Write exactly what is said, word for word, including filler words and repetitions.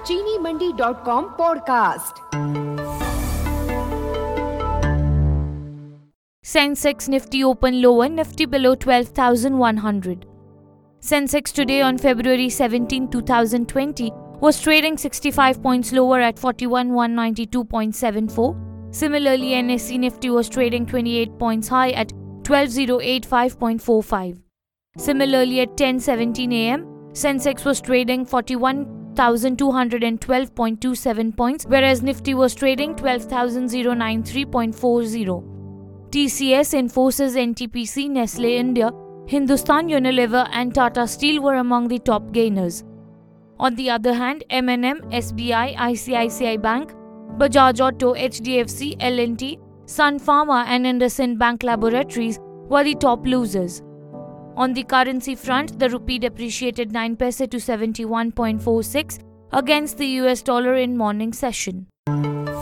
चीनी Mandi dot com podcast. Sensex Nifty open lower, Nifty below twelve thousand one hundred. Sensex today on February seventeenth, twenty twenty was trading sixty-five points lower at forty-one thousand one hundred ninety-two point seven four. Similarly, N S E Nifty was trading twenty-eight points high at twelve thousand eighty-five point four five. Similarly, at ten seventeen a m, Sensex was trading forty-one thousand two hundred twelve point two seven points, whereas Nifty was trading twelve thousand ninety-three point four zero. T C S, Infosys, N T P C, Nestle India, Hindustan Unilever and Tata Steel were among the top gainers. On the other hand, M and M, S B I, I C I C I Bank, Bajaj Auto, H D F C, L and T, Sun Pharma and IndusInd Bank Laboratories were the top losers. On the currency front, the rupee depreciated nine paise to seventy-one point four six against the U S dollar in morning session.